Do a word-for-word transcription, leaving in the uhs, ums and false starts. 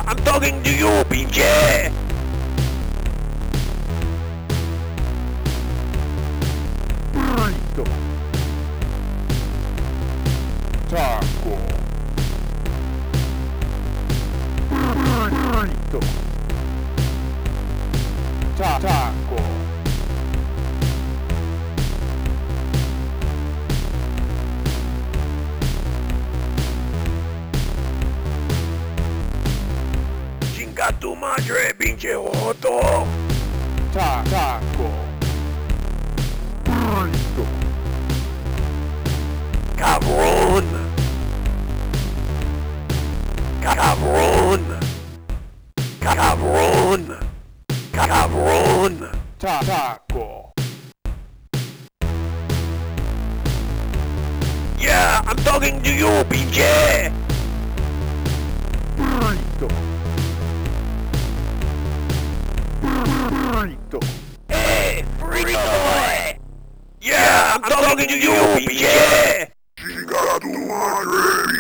I'm talking to you, pinche! Burrito. Taco. Burrito. Ta taco. Chinga tu madre, pinche joto! Ta taco. Burrito. Cabrón! Cabrón! Cabrón! Cabrón! Ta taco. Yeah, I'm talking to you, pinche! Burrito. Burrito. Hey, frito boy! Yeah, I'm talking to you, pinche! Chinga tu madre,